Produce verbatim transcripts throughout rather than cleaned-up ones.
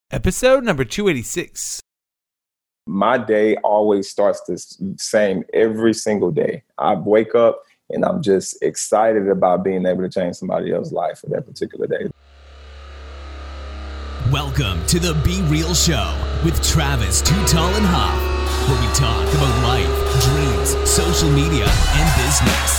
Episode number two eighty-six. My day always starts the same every single day. I wake up and I'm just excited about being able to change somebody else's life for that particular day. Welcome to the Be Real Show with Travis Too Tall and Huff, where we talk about life, dreams, social media, and business.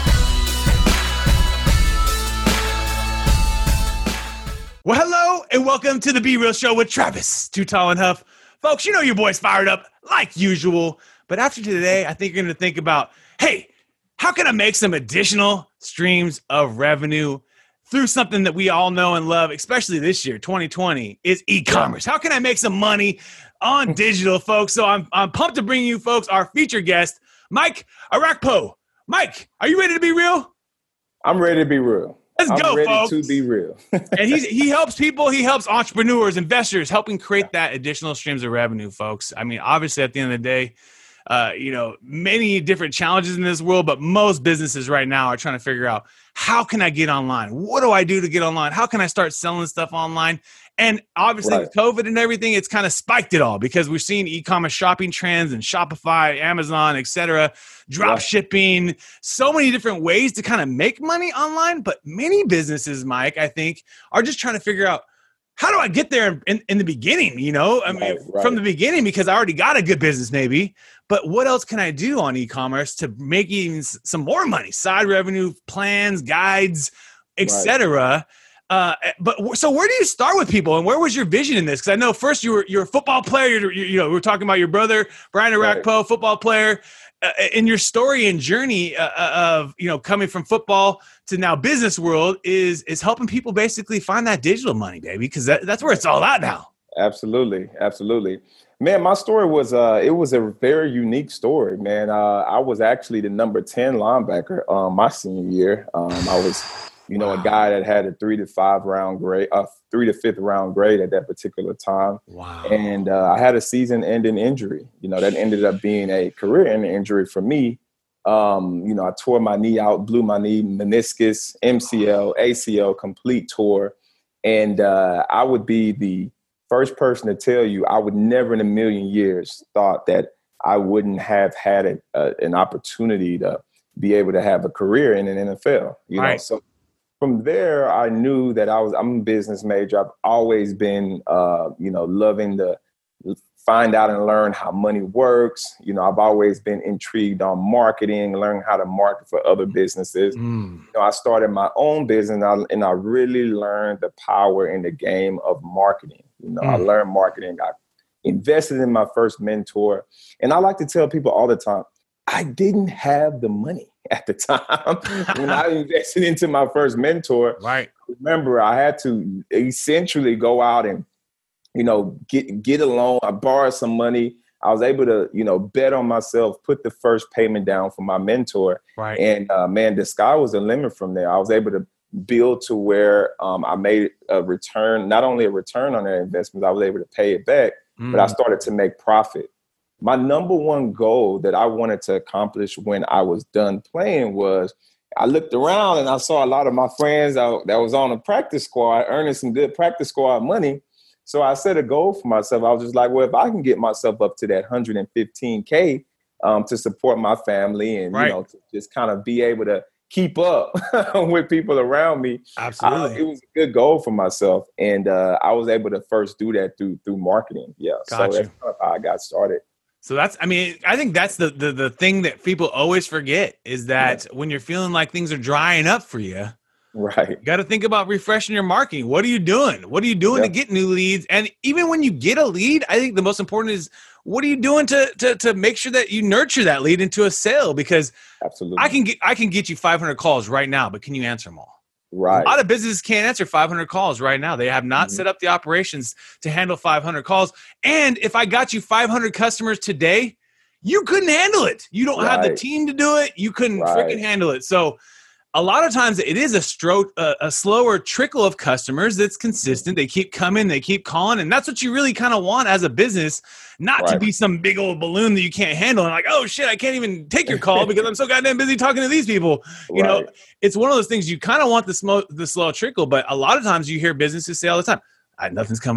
Well, hello, and welcome to the Be Real Show with Travis Too Tall and Huff. Folks, you know your boy's fired up like usual, but after today, I think you're going to think about, hey, how can I make some additional streams of revenue through something that we all know and love, especially this year, twenty twenty, is e-commerce. How can I make some money on digital, folks? So I'm I'm pumped to bring you folks our featured guest, Mike Arakpo. Mike, are you ready to be real? I'm ready to be real. Let's I'm go, ready folks. to be real. And he's, he helps people. He helps entrepreneurs, investors, helping create that additional streams of revenue, folks. I mean, obviously, at the end of the day, uh, you know, many different challenges in this world, but most businesses right now are trying to figure out, how can I get online? What do I do to get online? How can I start selling stuff online? And obviously, Right. with COVID and everything, it's kind of spiked it all because we're seeing e-commerce shopping trends and Shopify, Amazon, et cetera, drop Right. shipping, so many different ways to kind of make money online. But many businesses, Mike, I think, are just trying to figure out, how do I get there in, in the beginning? You know, I mean, Right, right. from the beginning, because I already got a good business maybe, but what else can I do on e-commerce to make even s- some more money? Side revenue, plans, guides, et Right. cetera. Uh, but w- so where do you start with people, and where was your vision in this? Because I know first you were you're a football player. You're, you you know, we were talking about your brother Brian Right. Arakpo, football player. Uh, in your story and journey uh, uh, of you know coming from football to now business world is is helping people basically find that digital money, baby, because that, that's where it's all at now. Absolutely. Absolutely. Man, my story was, uh, it was a very unique story, man. Uh, I was actually the number ten linebacker um, my senior year. Um, I was, you know, Wow. a guy that had a three to five round grade, uh, three to fifth round grade at that particular time. Wow. And uh, I had a season ending injury, you know, that ended up being a career ending injury for me. Um, you know, I tore my knee out, blew my knee, meniscus, M C L, A C L, complete tour. And uh, I would be the first person to tell you I would never in a million years thought that I wouldn't have had a, a, an opportunity to be able to have a career in an N F L. You know, Right. so from there, I knew that I was, I'm a business major. I've always been, uh, you know, loving to find out and learn how money works. You know, I've always been intrigued on marketing, learning how to market for other businesses. Mm. You know, I started my own business and I, and I really learned the power in the game of marketing. You know, I Mm. learned marketing. I invested in my first mentor. And I like to tell people all the time, I didn't have the money at the time when I invested into my first mentor. Right. Remember, I had to essentially go out and, you know, get get a loan. I borrowed some money. I was able to, you know, bet on myself, put the first payment down for my mentor. Right. And uh, man, the sky was the limit from there. I was able to build to where um, I made a return, not only a return on that investment, I was able to pay it back, Mm. but I started to make profit. My number one goal that I wanted to accomplish when I was done playing was I looked around and I saw a lot of my friends that that was on a practice squad earning some good practice squad money. So I set a goal for myself. I was just like, well, if I can get myself up to that one hundred fifteen K um, to support my family and, Right. you know, to just kind of be able to keep up with people around me. Absolutely. Uh, it was a good goal for myself. And uh, I was able to first do that through through marketing. Yeah. Got so you. that's kind of how I got started. So that's, I mean, I think that's the, the, the thing that people always forget is that when you're feeling like things are drying up for you, Right. you got to think about refreshing your marketing. What are you doing? What are you doing Yeah. to get new leads? And even when you get a lead, I think the most important is, what are you doing to, to, to make sure that you nurture that lead into a sale? Because Absolutely. I can get, I can get you five hundred calls right now, but can you answer them all? Right. A lot of businesses can't answer five hundred calls right now. They have not Mhm. set up the operations to handle five hundred calls. And if I got you five hundred customers today, you couldn't handle it. You don't have the Right. team to do it. You couldn't Right. freaking handle it. So a lot of times it is a stroke, a, a slower trickle of customers that's consistent. They keep coming, they keep calling. And that's what you really kind of want as a business, not to Right. be some big old balloon that you can't handle. And like, oh shit, I can't even take your call because I'm so goddamn busy talking to these people. You know, Right. it's one of those things you kind of want the, smo- the slow trickle, but a lot of times you hear businesses say all the time, "Ah, nothing's coming in.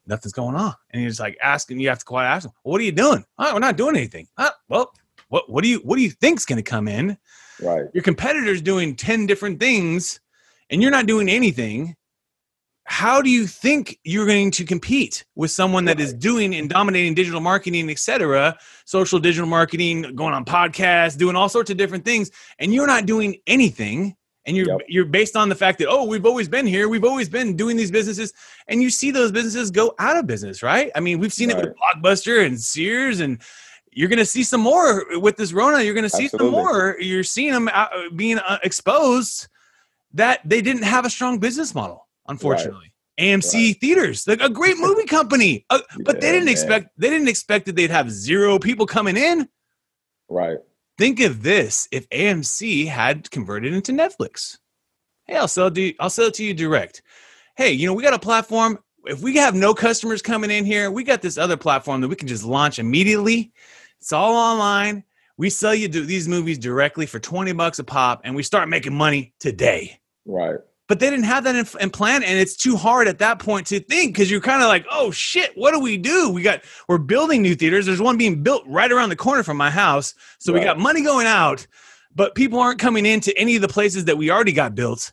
nothing's going on. And you're just like asking, you have to quite ask them, well, what are you doing? Oh, we're not doing anything. Oh, well, what, what do you, what do you think's going to come in? Right. Your competitor's doing ten different things and you're not doing anything. How do you think you're going to compete with someone that is doing and dominating digital marketing, et cetera, social digital marketing, going on podcasts, doing all sorts of different things, and you're not doing anything? And you're yep. you're based on the fact that, oh, we've always been here. We've always been doing these businesses. And you see those businesses go out of business, right? I mean, we've seen right. it with Blockbuster and Sears, and you're going to see some more with this Rona. You're going to see Absolutely. some more. You're seeing them out, being uh, exposed that they didn't have a strong business model. Unfortunately, right. A M C right. Theaters, like a great movie company, uh, but yeah, they didn't man. expect they didn't expect that they'd have zero people coming in. Right. Think of this: if A M C had converted into Netflix, hey, I'll sell to you, I'll sell it to you direct. Hey, you know, we got a platform. If we have no customers coming in here, we got this other platform that we can just launch immediately. It's all online. We sell you these movies directly for twenty bucks a pop, and we start making money today. Right. But they didn't have that in, in plan, and it's too hard at that point to think because you're kind of like, oh shit, what do we do? We got we're building new theaters. There's one being built right around the corner from my house, so right. we got money going out, but people aren't coming into any of the places that we already got built.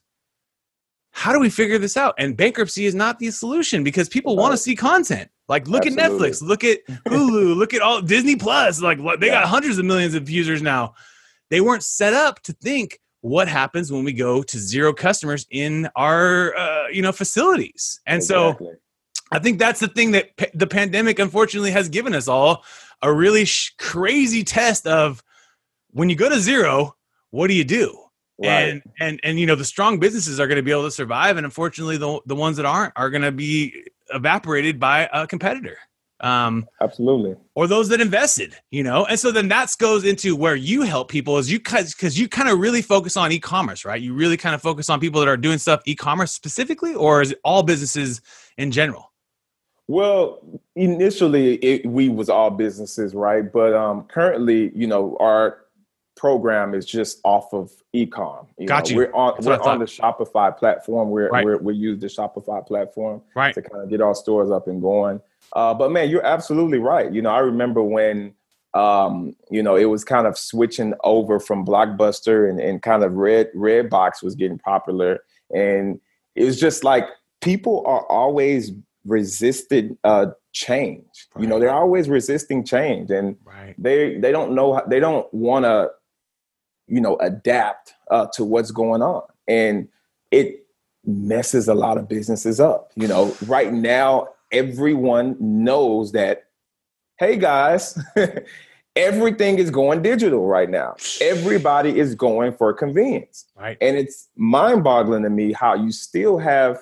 How do we figure this out? And bankruptcy is not the solution because people right. want to see content. Like look Absolutely. at Netflix, look at Hulu, look at all Disney Plus. Like they yeah. got hundreds of millions of users now. They weren't set up to think, what happens when we go to zero customers in our, uh, you know, facilities? And exactly. so I think that's the thing that p- the pandemic, unfortunately, has given us all a really sh- crazy test of when you go to zero, what do you do? Right. And, and, and, you know, the strong businesses are going to be able to survive. And unfortunately, the, the ones that aren't are going to be evaporated by a competitor. Um, Absolutely. Or those that invested, you know? And so then that goes into where you help people is you cause, cause you kind of really focus on e-commerce, right? You really kind of focus on people that are doing stuff e-commerce specifically, or is it all businesses in general? Well, initially it, we was all businesses, right? But um, currently, you know, our program is just off of e-com. You Got know, you. We're on we're on the Shopify platform. We're, right. we're we use the Shopify platform right. to kind of get our stores up and going. Uh, but man, you're absolutely right. You know, I remember when, um, you know, it was kind of switching over from Blockbuster and, and kind of Red Redbox was getting popular. And it was just like people are always resisted uh, change. Right. You know, they're always resisting change, and right. they they don't know, they don't want to, you know, adapt uh, to what's going on. And it messes a lot of businesses up. You know, right now, everyone knows that, hey guys, everything is going digital right now. Everybody is going for convenience. Right. And it's mind-boggling to me how you still have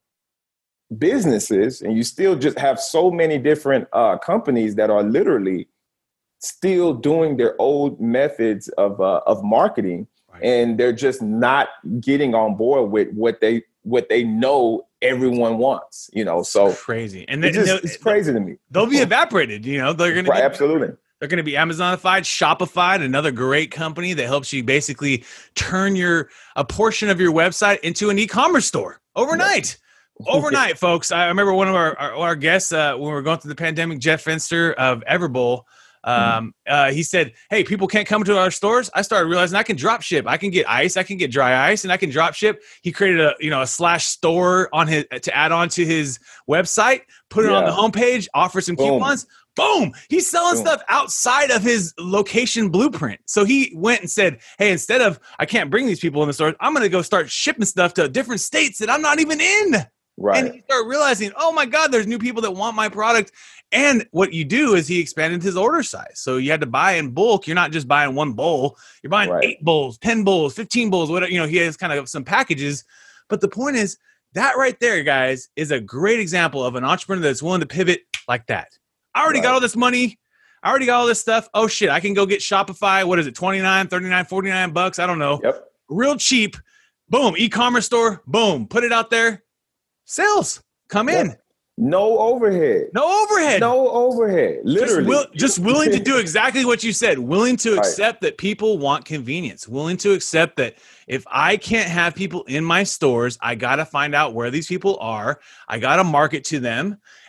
businesses and you still just have so many different uh, companies that are literally still doing their old methods of uh, of marketing. Right. And they're just not getting on board with what they what they know everyone wants, you know. So it's crazy, and it's, just, it's crazy to me. They'll be evaporated, you know. They're gonna right, be, absolutely. They're going to be Amazonified, Shopify, another great company that helps you basically turn your a portion of your website into an e-commerce store overnight. Yep. Overnight, folks. I remember one of our our, our guests uh, when we were going through the pandemic, Jeff Finster of Everbowl. Um, uh, he said, hey, people can't come to our stores. I started realizing I can drop ship. I can get ice. I can get dry ice and I can drop ship. He created a, you know, a slash store on his, to add on to his website, put it yeah. on the homepage, offer some Boom. coupons. Boom. He's selling Boom. stuff outside of his location blueprint. So he went and said, hey, instead of, I can't bring these people in the store, I'm going to go start shipping stuff to different states that I'm not even in. Right. And he started realizing, oh my God, there's new people that want my product. And what you do is he expanded his order size. So you had to buy in bulk. You're not just buying one bowl. You're buying right. eight bowls, ten bowls, fifteen bowls, whatever. You know, he has kind of some packages. But the point is that right there, guys, is a great example of an entrepreneur that's willing to pivot like that. I already right. got all this money. I already got all this stuff. Oh shit, I can go get Shopify. What is it? twenty-nine, thirty-nine, forty-nine bucks. I don't know. Yep. Real cheap. Boom. E-commerce store. Boom. Put it out there. Sales. Come in. Yep. No overhead. No overhead. No overhead. Literally. Just, will, just willing to do exactly what you said. Willing to accept right. that people want convenience. Willing to accept that if I can't have people in my stores, I got to find out where these people are. I got to market to them.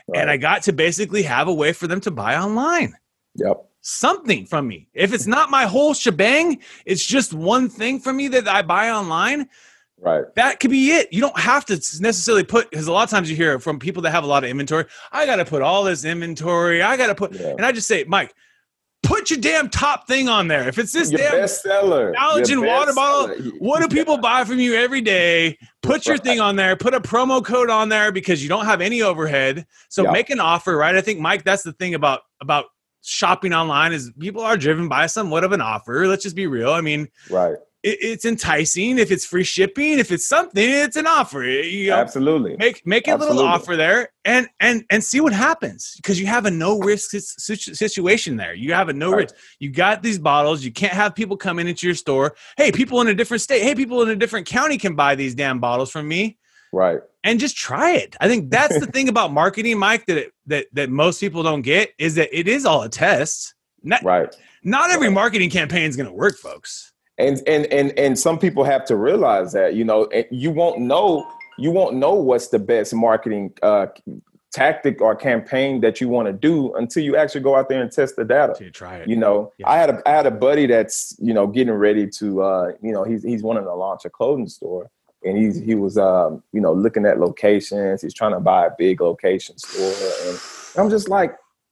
Right. And I got to basically have a way for them to buy online. Yep. Something from me. If it's not my whole shebang, it's just one thing from me that I buy online. Right. That could be it. You don't have to necessarily put, because a lot of times you hear from people that have a lot of inventory, I got to put all this inventory. I got to put, yeah. and I just say, Mike, put your damn top thing on there. If it's this your damn bestseller, Allergen water bottle, what do people buy from you every day? Put your right. thing on there. Put a promo code on there because you don't have any overhead. So yep. make an offer, right? I think, Mike, that's the thing about about shopping online is people are driven by somewhat of an offer. Let's just be real. I mean, right. It, it's enticing. If it's free shipping, if it's something, it's an offer. You know, Absolutely. Make make a Absolutely. little offer there and and and see what happens because you have a no risk situation there. You have a no right. risk. You got these bottles. You can't have people come in into your store. Hey, people in a different state. Hey, people in a different county can buy these damn bottles from me. Right. And just try it. I think that's the thing about marketing, Mike, that it, that that most people don't get is that it is all a test. Not, right. Not every right. marketing campaign is going to work, folks. And and and and some people have to realize that, you know, you won't know you won't know what's the best marketing uh, tactic or campaign that you want to do until you actually go out there and test the data. Until you try it. You know, yeah. I had a I had a buddy that's, you know, getting ready to uh, you know, he's he's wanting to launch a clothing store. And he's he was um, you know, looking at locations. He's trying to buy a big location store. And I'm just like,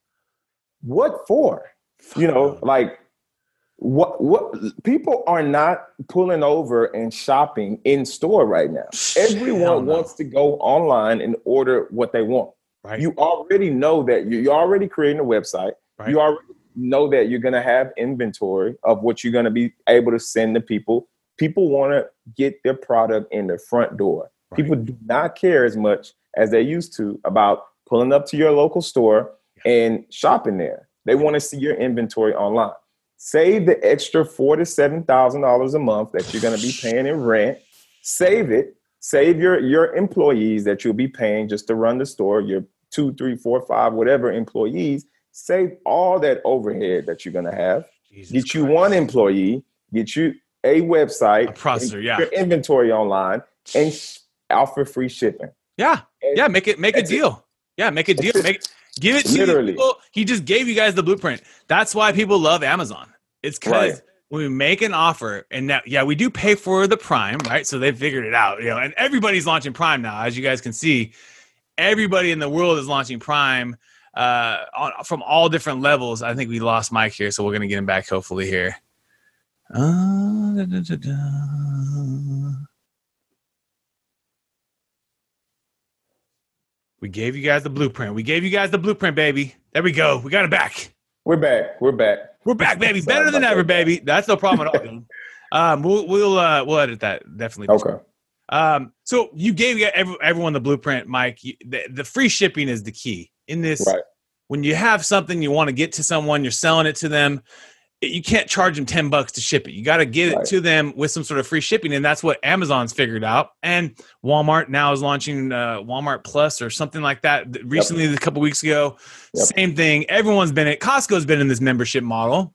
what for? You know, like What what people are not pulling over and shopping in store right now. Everyone wants to go online and order what they want. Right. You already know that you, you're already creating a website. Right. You already know that you're going to have inventory of what you're going to be able to send to people. People want to get their product in their front door. Right. People do not care as much as they used to about pulling up to your local store yeah. and shopping there. They want to see your inventory online. Save the extra four to seven thousand dollars a month that you're going to be paying in rent. Save it. Save your your employees that you'll be paying just to run the store. Your two, three, four, five, whatever employees. Save all that overhead that you're going to have. Jesus get you Christ. One employee. Get you a website. A processor, yeah. Your inventory online and sh- offer free shipping. Yeah, and yeah. Make it make a deal. It. Yeah, make a deal. Make it. Give it to Literally. people. He just gave you guys the blueprint. That's why people love Amazon. It's because right. when we make an offer, and now, yeah, we do pay for the Prime, right? So they figured it out, you know. And everybody's launching Prime now, as you guys can see. Everybody in the world is launching Prime uh, on, from all different levels. I think we lost Mike here, so we're gonna get him back hopefully here. Uh, da, da, da, da. We gave you guys the blueprint. We gave you guys the blueprint, baby. There we go. We got it back. We're back. We're back. We're back, baby. Better than ever, baby. That's no problem at all. Dude. Um, we'll we'll uh, we'll edit that definitely. Okay. Um, so you gave every, everyone the blueprint, Mike. You, the, the free shipping is the key in this. Right. When you have something you want to get to someone, you're selling it to them. You can't charge them ten bucks to ship it. You got to get it right. to them with some sort of free shipping. And that's what Amazon's figured out. And Walmart now is launching uh, Walmart Plus or something like that. Recently, yep. a couple weeks ago, yep. same thing. Everyone's been in Costco's been in this membership model.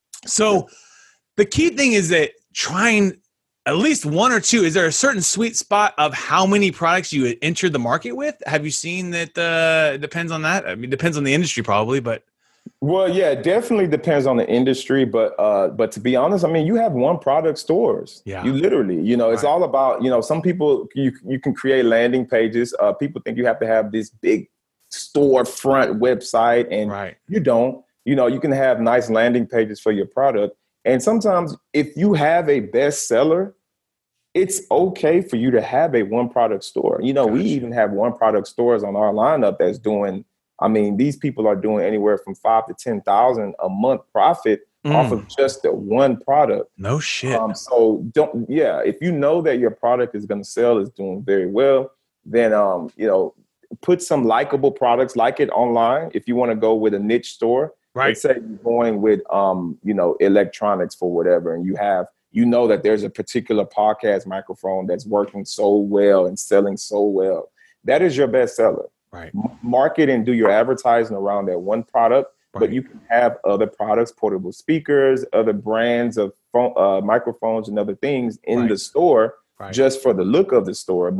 So yep. the key thing is that trying at least one or two, is there a certain sweet spot of how many products you enter the market with? Have you seen that? Uh, it depends on that. I mean, it depends on the industry probably, but. Well, yeah, it definitely depends on the industry, but uh, but to be honest, I mean, you have one product stores. Yeah, you literally, you know, it's right. all about, you know, some people you you can create landing pages. Uh, people think you have to have this big storefront website, and right. you don't. You know, you can have nice landing pages for your product, and sometimes if you have a bestseller, it's okay for you to have a one product store. You know, gotcha. We even have one product stores on our lineup that's doing. I mean, these people are doing anywhere from five to ten thousand a month profit mm. off of just the one product. No shit. Um, so don't, yeah. If you know that your product is going to sell, is doing very well, then um, you know, put some likable products like it online. If you want to go with a niche store, right? Let's say you're going with um, you know, electronics for whatever, and you have, you know, that there's a particular podcast microphone that's working so well and selling so well. That is your best seller. Right. Market and do your advertising around that one product, right. But you can have other products, portable speakers, other brands of phone, uh, microphones and other things in right. the store right. just for the look of the store. But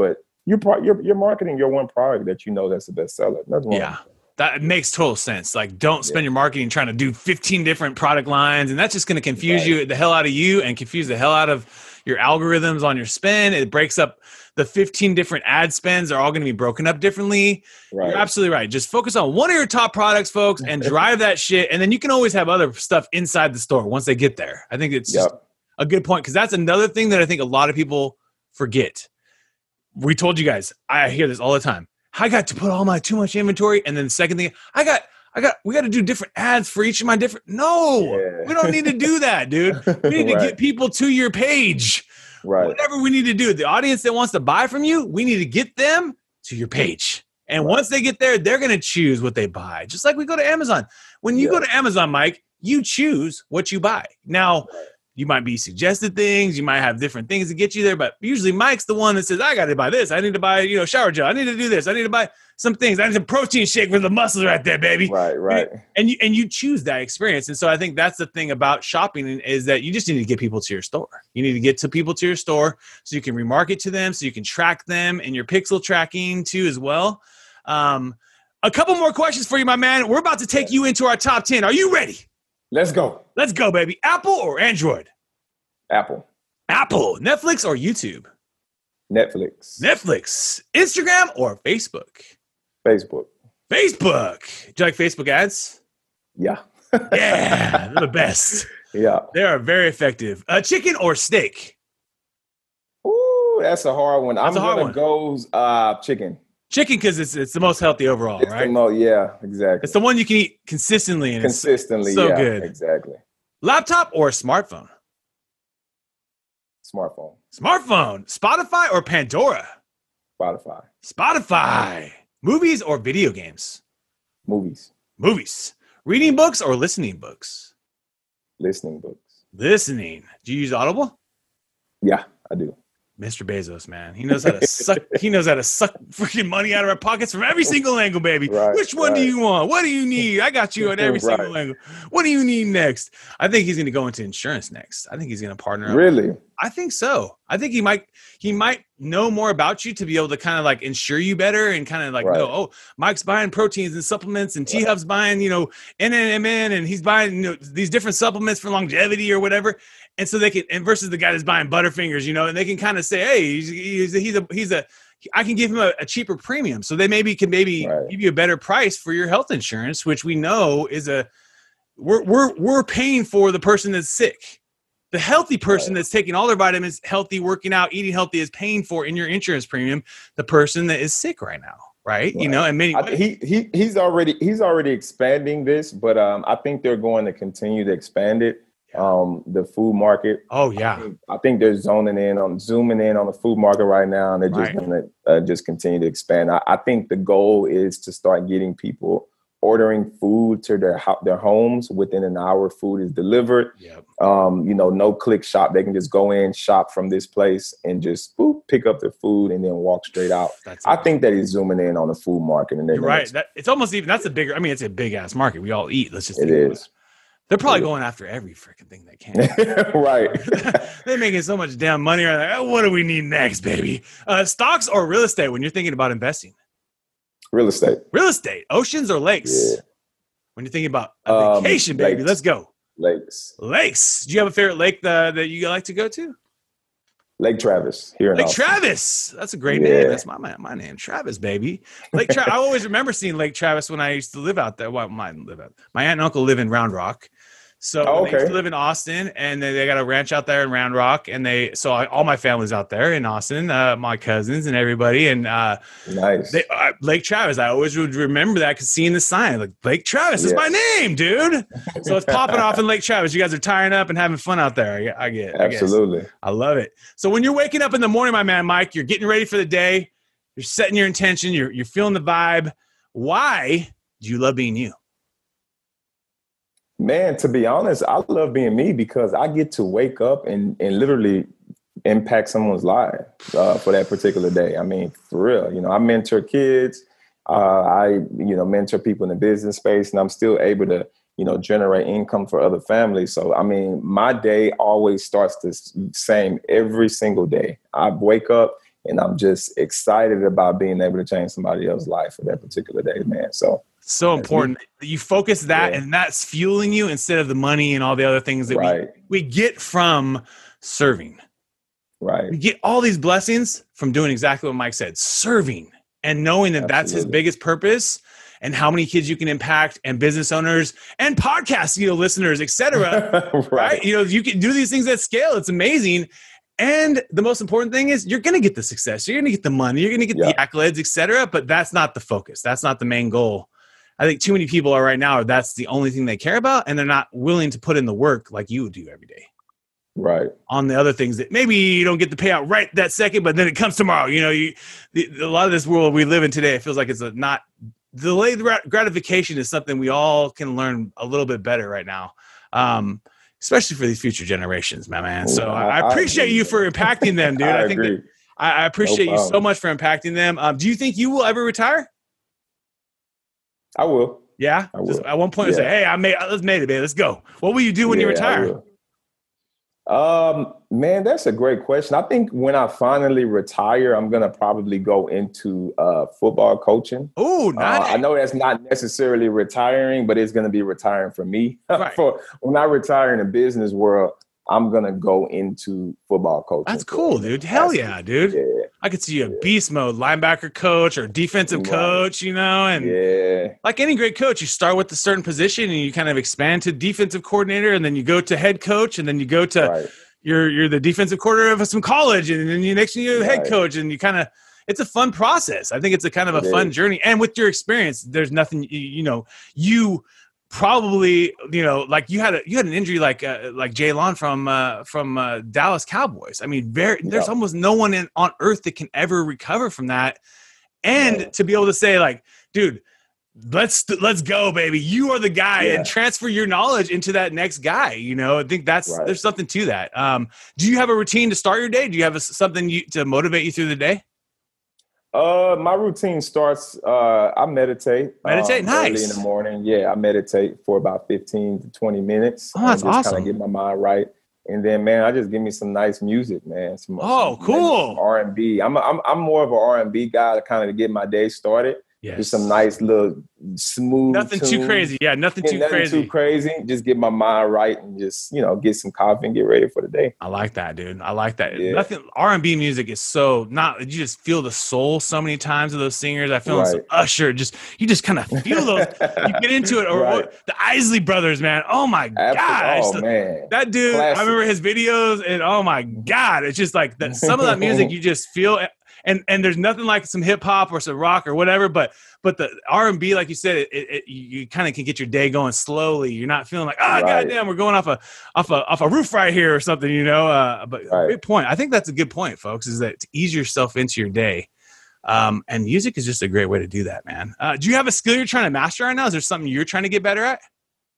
you're, pro- you're you're marketing your one product that you know that's the best seller. Nothing wrong. Yeah. That makes total sense. Like, don't spend yeah. your marketing trying to do fifteen different product lines, and that's just going to confuse right. you the hell out of you and confuse the hell out of your algorithms on your spend. It breaks up the fifteen different ad spends are all going to be broken up differently. Right. You're absolutely right. Just focus on one of your top products, folks, and drive that shit. And then you can always have other stuff inside the store once they get there. I think it's yep. just a good point, because that's another thing that I think a lot of people forget. We told you guys, I hear this all the time. I got to put all my too much inventory. And then the second thing, I got, I got, we got to do different ads for each of my different. No, yeah. we don't need to do that, dude. We need right. to get people to your page. Right. Whatever we need to do. The audience that wants to buy from you, we need to get them to your page. And right. once they get there, they're going to choose what they buy. Just like we go to Amazon. When you yeah. go to Amazon, Mike, you choose what you buy. Now, right. you might be suggested things. You might have different things to get you there. But usually Mike's the one that says, I got to buy this. I need to buy, you know, shower gel. I need to do this. I need to buy some things. I need a protein shake for the muscles right there, baby. Right, right. And you, and you choose that experience. And so I think that's the thing about shopping, is that you just need to get people to your store. You need to get to people to your store so you can remarket to them, so you can track them in your pixel tracking too as well. Um, a couple more questions for you, my man. We're about to take you into our top ten. Are you ready? Let's go. Let's go, baby. Apple or Android? Apple. Apple. Netflix or YouTube? Netflix. Netflix. Instagram or Facebook? Facebook. Facebook. Do you like Facebook ads? Yeah. Yeah, they're the best. Yeah. They are very effective. Uh, chicken or steak? Ooh, that's a hard one. That's I'm going to go uh, chicken. Chicken, because it's it's the most healthy overall, it's right? The mo- yeah, exactly. It's the one you can eat consistently. And consistently, it's so yeah, good. Exactly. Laptop or smartphone? Smartphone. Smartphone. Spotify or Pandora? Spotify. Spotify. Movies or video games? Movies. Movies. Reading books or listening books? Listening books. Listening. Do you use Audible? Yeah, I do. Mister Bezos, man. He knows how to suck. He knows how to suck freaking money out of our pockets from every single angle, baby. Right, Which one right. do you want? What do you need? I got you on every right. single angle. What do you need next? I think he's going to go into insurance next. I think he's going to partner up. Really? I think so. I think he might. He might know more about you to be able to kind of like insure you better and kind of like right. know, oh, Mike's buying proteins and supplements, and T Hub's buying, you know, N M N, and he's buying, you know, these different supplements for longevity or whatever. And so they can, and versus the guy that's buying Butterfingers, you know, and they can kind of say, hey, he's, he's, a, he's a, he's a, I can give him a, a cheaper premium. So they maybe can maybe right. give you a better price for your health insurance, which we know is a, we're, we're, we're paying for the person that's sick. The healthy person right. that's taking all their vitamins, healthy, working out, eating healthy, is paying for in your insurance premium the person that is sick right now. Right. right. You know, and many, I, he, he, he's already, he's already expanding this, but um, I think they're going to continue to expand it. Um, the food market. Oh yeah, I think, I think they're zoning in on zooming in on the food market right now, and they're just right. going to uh, just continue to expand. I, I think the goal is to start getting people ordering food to their their homes within an hour. Food is delivered. Yep. Um, you know, no click shop. They can just go in, shop from this place, and just boop, pick up their food and then walk straight out. That's I think that he's zooming in on the food market, and you're right. That, it's almost even that's a bigger. I mean, it's a big ass market. We all eat. Let's just. It is. It. They're probably going after every freaking thing they can. Right. They're making so much damn money. Right? Like, oh, what do we need next, baby? Uh, stocks or real estate when you're thinking about investing? Real estate. Real estate. Oceans or lakes? Yeah. When you're thinking about a vacation, um, baby, lakes. Let's go. Lakes. Lakes. Do you have a favorite lake that, that you like to go to? Lake Travis here in Lake Austin. Travis. That's a great yeah. name. That's my my name, Travis, baby. Lake Travis. I always remember seeing Lake Travis when I used to live out there. Well, my live out. My aunt and uncle live in Round Rock. So oh, okay. they used to live in Austin, and they, they got a ranch out there in Round Rock, and they so I, all my family's out there in Austin, uh, my cousins and everybody, and uh, nice they, uh, Lake Travis. I always would remember that because seeing the sign like Lake Travis yeah. is my name, dude. So it's popping off in Lake Travis. You guys are tying up and having fun out there. I, I get, absolutely. I, I love it. So when you're waking up in the morning, my man Mike, you're getting ready for the day. You're setting your intention. You're you're feeling the vibe. Why do you love being you? Man, to be honest, I love being me because I get to wake up and, and literally impact someone's life uh, for that particular day. I mean, for real, you know, I mentor kids. Uh, I, you know, mentor people in the business space, and I'm still able to, you know, generate income for other families. So, I mean, my day always starts the same every single day. I wake up And I'm just excited about being able to change somebody else's life for that particular day, man. So so important. You focus that yeah. and that's fueling you instead of the money and all the other things that right. we, we get from serving. Right. We get all these blessings from doing exactly what Mike said, serving and knowing that Absolutely. That's his biggest purpose and how many kids you can impact and business owners and podcast, you know, listeners, et cetera. right. right. You know, you can do these things at scale. It's amazing. And the most important thing is you're going to get the success. You're going to get the money. You're going to get yeah. the accolades, et cetera. But that's not the focus. That's not the main goal. I think too many people are right now, that's the only thing they care about. And they're not willing to put in the work like you would do every day. Right. On the other things that maybe you don't get the payout right that second, but then it comes tomorrow. You know, you the, a lot of this world we live in today, it feels like it's a not delayed gratification is something we all can learn a little bit better right now, um, especially for these future generations, my man. So I, I appreciate I you for impacting them, dude. I, I think that, I, I appreciate no you so much for impacting them. Um, do you think you will ever retire? I will. Yeah. I will. Just at one point, yeah. say, "Hey, I made. Let's made it, babe. Let's go." What will you do when yeah, you retire? Um, man, that's a great question. I think when I finally retire, I'm going to probably go into uh, football coaching. Oh, nice. Uh, I know that's not necessarily retiring, but it's going to be retiring for me. Right. for when I retire in the business world, I'm going to go into football coaching. That's cool, dude. Hell yeah, dude. Yeah. I could see you a yeah. beast mode, linebacker coach or defensive right. coach, you know, and yeah. like any great coach, you start with a certain position and you kind of expand to defensive coordinator and then you go to head coach and then you go to right. you're, you're the defensive coordinator of some college and then you next thing you're head right. coach and you kind of, it's a fun process. I think it's a kind of a it fun is. journey. And with your experience, there's nothing, you, you know, you probably, you know, like you had a you had an injury like uh, like Jaylon from uh, from uh, Dallas Cowboys. I mean, very there's yeah. almost no one in, on earth that can ever recover from that. And yeah. to be able to say like, dude, let's let's go, baby. You are the guy, yeah. and transfer your knowledge into that next guy. You know, I think that's right. there's something to that. Um, do you have a routine to start your day? Do you have a, something you, to motivate you through the day? Uh, my routine starts, uh, I meditate. Meditate? Um, nice. Early in the morning. Yeah, I meditate for about fifteen to twenty minutes. Oh, that's just awesome. Kind of get my mind right. And then, man, I just give me some nice music, man. Some, oh, some, cool. Some R and B. I'm, a, I'm, I'm more of an R and B guy to kind of get my day started. Yes. Just some nice little smooth Nothing tunes. too crazy. Yeah, nothing yeah, too nothing crazy. too crazy. Just get my mind right and just, you know, get some coffee and get ready for the day. I like that, dude. I like that. Yeah. Nothing R and B music is so not. You just feel the soul so many times of those singers. I feel right. some Usher. Just you just kind of feel those. You get into it. Or, right. or the Isley Brothers, man. Oh my gosh, oh man, that dude. Classic. I remember his videos, and oh my god, it's just like that. Some of that music you just feel. And and there's nothing like some hip hop or some rock or whatever, but but the R and B, like you said, it, it, it you kind of can get your day going slowly. You're not feeling like, oh right. goddamn, we're going off a off a off a roof right here or something, you know. Uh, but right. great point. I think that's a good point, folks. Is that to ease yourself into your day, um, and music is just a great way to do that, man. Uh, do you have a skill you're trying to master right now? Is there something you're trying to get better at?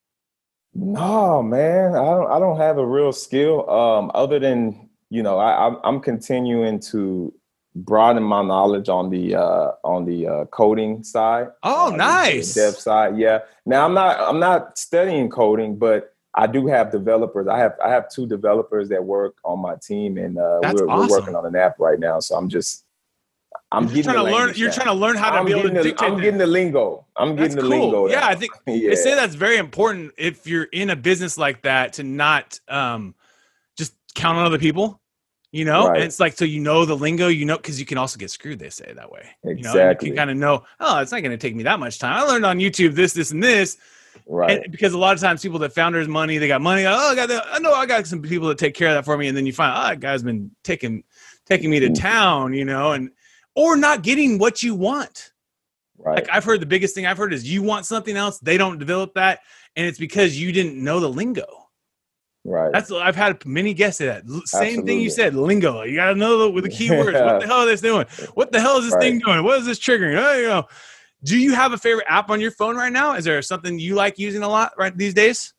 No, man, I don't. I don't have a real skill um, other than you know I, I'm, I'm continuing to broaden my knowledge on the uh, on the uh, coding side. Oh, uh, nice. The dev side, yeah. Now I'm not I'm not studying coding, but I do have developers. I have I have two developers that work on my team, and uh, we're, awesome. we're working on an app right now. So I'm just I'm you're getting trying to learn. You're now. trying to learn how to I'm be able to the, dictate. I'm getting the lingo. I'm That's getting the cool. lingo. Yeah, now. I think yeah. they say that's very important if you're in a business like that to not um, just count on other people. You know, right. and it's like, so you know the lingo, you know, because you can also get screwed, they say that way. Exactly. You know, you can kind of know, oh, it's not going to take me that much time. I learned on YouTube this, this, and this. Right. And because a lot of times people that founders money, they got money. Oh, I got the, I know I got some people that take care of that for me. And then you find, oh, that guy's been taking, taking me to town, you know, and, or not getting what you want. Right. Like I've heard the biggest thing I've heard is you want something else. They don't develop that. And it's because you didn't know the lingo. Right. That's I've had many guests say that. Same Absolutely. thing you said, lingo. You got to know the, the keywords. Yeah. What the hell is this doing? What the hell is this right. thing doing? What is this triggering? Oh, you know. Do you have a favorite app on your phone right now? Is there something you like using a lot right these days?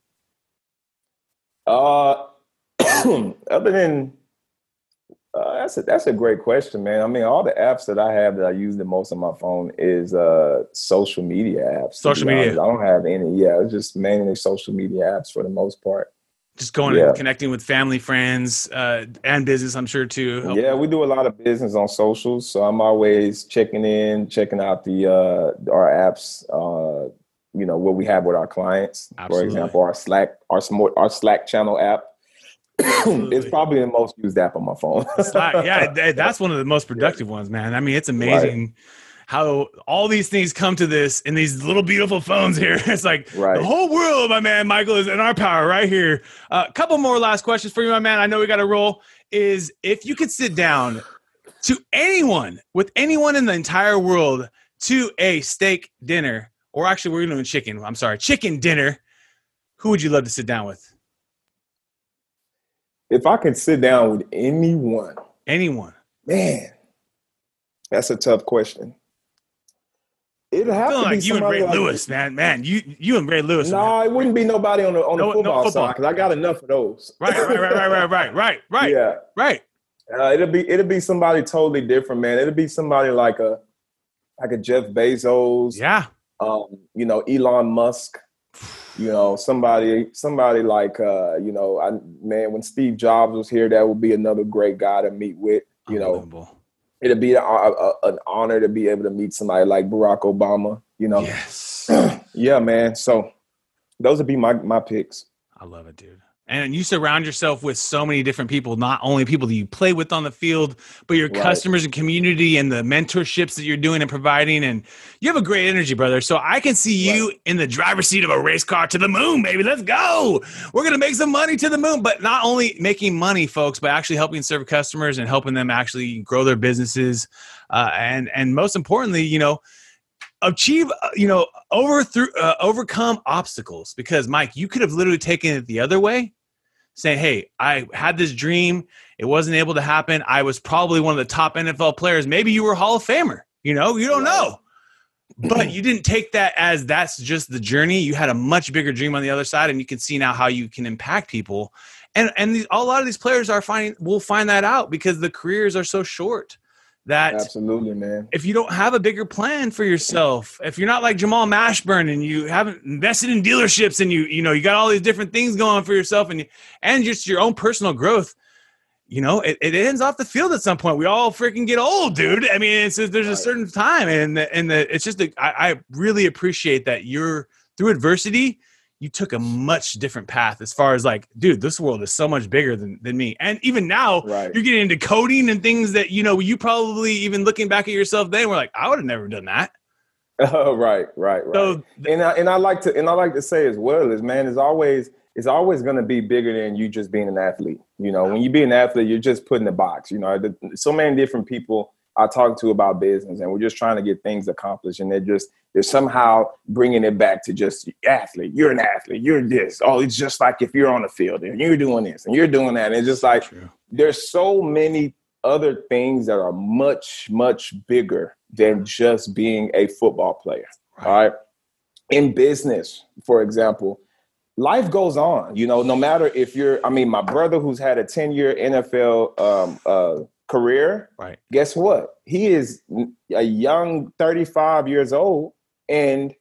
Uh, other than uh, that's a that's a great question, man. I mean, all the apps that I have that I use the most on my phone is uh social media apps. Social media. Honest. I don't have any. Yeah, it's just mainly social media apps for the most part. Just going Yeah. and connecting with family, friends, uh, and business, I'm sure, too. Help- Yeah, we do a lot of business on socials, so I'm always checking in, checking out the uh, our apps. Uh, you know what we have with our clients. Absolutely. For example, our Slack, our smart, our Slack channel app. It's probably the most used app on my phone. Slack, yeah, th- that's one of the most productive ones, man. I mean, it's amazing. Right. How all these things come to this in these little beautiful phones here. It's like Right. the whole world, my man, Michael, is in our power right here. A uh, couple more last questions for you, my man. I know we got to roll. Is if you could sit down to anyone, with anyone in the entire world, to a steak dinner, or actually we're doing chicken. I'm sorry, chicken dinner. Who would you love to sit down with? If I could sit down with anyone, Anyone. man, that's a tough question. It'll have Feeling to be like you and somebody Ray like Lewis, man. Man, you you and Ray Lewis. No, man. it wouldn't be nobody on the on the No- no football, football. side because I got enough of those. Right, right, right, right, right, right, right, right, Yeah, right. uh, it'll be it'll be somebody totally different, man. It'll be somebody like a like a Jeff Bezos, Yeah. um, you know, Elon Musk, you know, somebody somebody like uh, you know, I man, when Steve Jobs was here, that would be another great guy to meet with. You know, Unbelievable. it'd be a, a, an honor to be able to meet somebody like Barack Obama. You know, Yes. yeah, man. So those would be my my picks. I love it, dude. And you surround yourself with so many different people, not only people that you play with on the field, but your Right. customers and community and the mentorships that you're doing and providing. And you have a great energy, brother. So I can see you Right. in the driver's seat of a race car to the moon, baby. Let's go. We're going to make some money to the moon, but not only making money, folks, but actually helping serve customers and helping them actually grow their businesses. Uh, and, and most importantly, you know, achieve, uh, you know, over through, uh, overcome obstacles, because Mike, you could have literally taken it the other way, saying, hey, I had this dream. It wasn't able to happen. I was probably one of the top N F L players. Maybe you were Hall of Famer, you know, you don't Right. know, but you didn't take that as that's just the journey. You had a much bigger dream on the other side, and you can see now how you can impact people. And, and these, a lot of these players are finding, will find that out because the careers are so short that Absolutely, man. if you don't have a bigger plan for yourself, if you're not like Jamal Mashburn and you haven't invested in dealerships and you, you know, you got all these different things going for yourself and you, and just your own personal growth, you know, it, it ends off the field at some point. We all freaking get old, dude. I mean, it's, there's a Right. certain time and, the, and the, it's just, a, I, I really appreciate that you're through adversity. You took a much different path as far as like, dude, this world is so much bigger than, than me. And even now Right. you're getting into coding and things that, you know, you probably even looking back at yourself then were like, I would have never done that. Oh, right, right, right. So and I, and I like to and I like to say as well is, man, it's always it's always going to be bigger than you just being an athlete. You know, when you be an athlete, you're just put in a box. You know, the, so many different people I talk to about business, and we're just trying to get things accomplished, and they're just they're somehow bringing it back to just athlete. You're an athlete. You're this. Oh, it's just like if you're on the field and you're doing this and you're doing that. And it's just like True. there's so many other things that are much, much bigger than just being a football player. Right. All right. In business, for example, life goes on, you know, no matter if you're, I mean, my brother who's had a ten year N F L um, uh, career, Right. guess what? He is a young thirty-five years old, and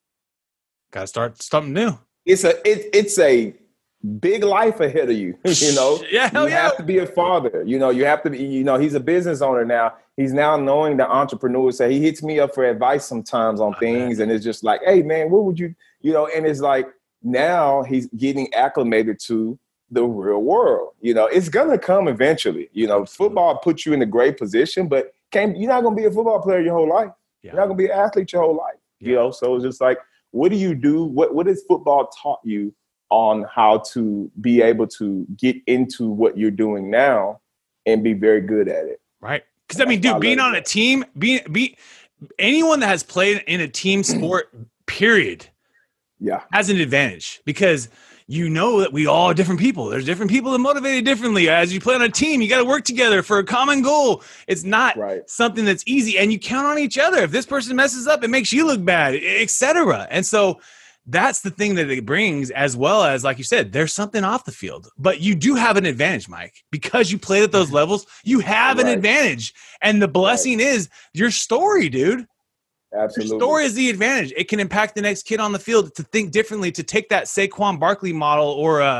Got to start something new. it's a, it, it's a big life ahead of you, you know. Yeah, hell you yeah. have to be a father, you know. You have to be, you know. He's a business owner now. He's now knowing the entrepreneur. So he hits me up for advice sometimes on I things, bet. and it's just like, hey, man, what would you, you know? And it's like now he's getting acclimated to the real world. You know, it's gonna come eventually. You know, Absolutely. football puts you in a great position, but can't you're not gonna be a football player your whole life. Yeah. You're not gonna be an athlete your whole life. You Yeah. know, so it's just like, what do you do? What what has football taught you on how to be able to get into what you're doing now and be very good at it? Right. Because I mean, That's why I dude, being love on it. a team, being be anyone that has played in a team sport, period, Yeah. has an advantage because you know that we all are different people. There's different people that motivated differently. As you play on a team, you got to work together for a common goal. It's not Right. something that's easy, and you count on each other. If this person messes up, it makes you look bad, et cetera. And so that's the thing that it brings, as well as, like you said, there's something off the field. But you do have an advantage, Mike, because you played at those levels. You have an Right. advantage, and the blessing is your story, dude. Absolutely. Your story is the advantage. It can impact the next kid on the field to think differently, to take that Saquon Barkley model or uh,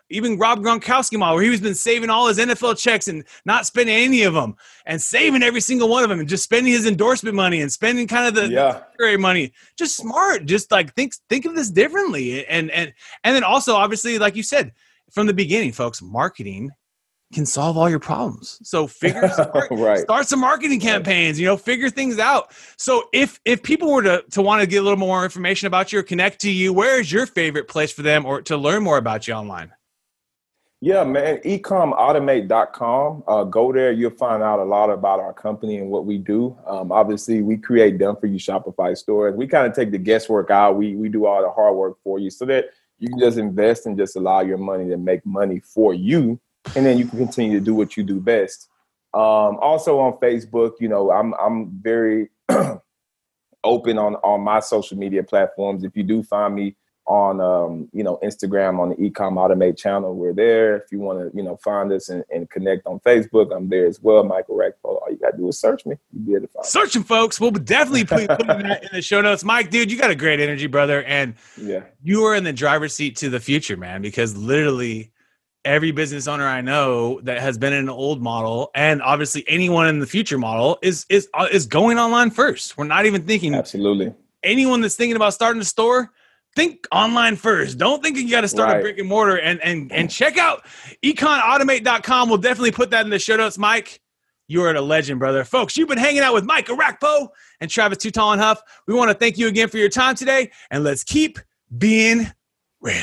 even Rob Gronkowski model, where he was been saving all his N F L checks and not spending any of them, and saving every single one of them, and just spending his endorsement money and spending kind of the yeah. the money. Just smart. Just like think think of this differently. And and and then also, obviously, like you said from the beginning, folks, marketing can solve all your problems. So figure some, right. start some marketing campaigns, you know, figure things out. So if if people were to to want to get a little more information about you or connect to you, where is your favorite place for them or to learn more about you online? Yeah, man, ecom automate dot com. Uh, go there. You'll find out a lot about our company and what we do. Um, obviously, we create done-for-you Shopify stores. We kind of take the guesswork out. We we do all the hard work for you so that you can just invest and just allow your money to make money for you. And then you can continue to do what you do best. Um, also on Facebook, you know, I'm I'm very open on, on my social media platforms. If you do find me on, um, you know, Instagram on the Ecom Automate channel, we're there. If you want to, you know, find us and, and connect on Facebook, I'm there as well. Michael Rackfo. All you got to do is search me. You'll be able to find me. Searching, folks. We'll definitely put, put that in the show notes. Mike, dude, you got a great energy, brother. And yeah, you are in the driver's seat to the future, man, because literally every business owner I know that has been in an old model, and obviously anyone in the future model, is is uh, is going online first. We're not even thinking. Absolutely. Anyone that's thinking about starting a store, think online first. Don't think you got to start right. a brick and mortar. And and and check out ecom automate dot com. We'll definitely put that in the show notes. Mike, you are a legend, brother. Folks, you've been hanging out with Mike Orakpo and Travis Too Tall and Huff. We want to thank you again for your time today, and let's keep being real.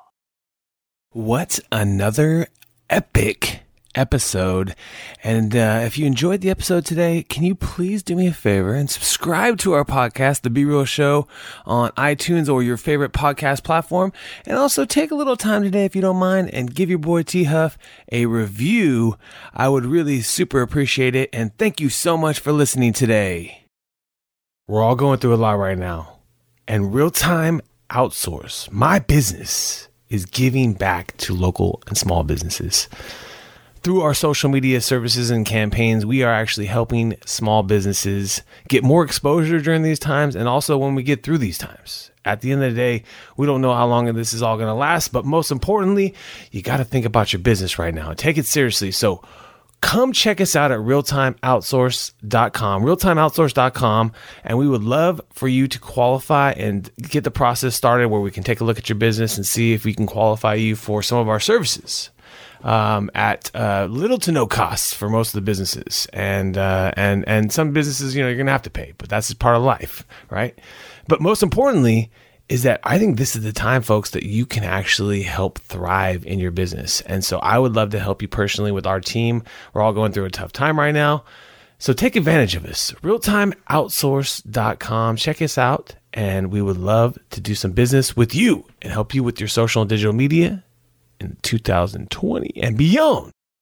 What another epic episode. And uh, if you enjoyed the episode today, can you please do me a favor and subscribe to our podcast, The Be Real Show, on iTunes or your favorite podcast platform. And also take a little time today, if you don't mind, and give your boy T Huff a review. I would really super appreciate it. And thank you so much for listening today. We're all going through a lot right now. And Real-Time Outsource, my business, is giving back to local and small businesses. Through our social media services and campaigns, we are actually helping small businesses get more exposure during these times, and also when we get through these times. At the end of the day, we don't know how long this is all going to last, but most importantly, you got to think about your business right now and take it seriously. So come check us out at real time outsource dot com, real time outsource dot com, and we would love for you to qualify and get the process started where we can take a look at your business and see if we can qualify you for some of our services um, at uh, little to no costs for most of the businesses. And uh, and and some businesses, you know, you're going to have to pay, but that's just part of life, right? But most importantly, is that I think this is the time, folks, that you can actually help thrive in your business. And so I would love to help you personally with our team. We're all going through a tough time right now. So take advantage of us. real time outsource dot com. Check us out. And we would love to do some business with you and help you with your social and digital media in two thousand twenty and beyond.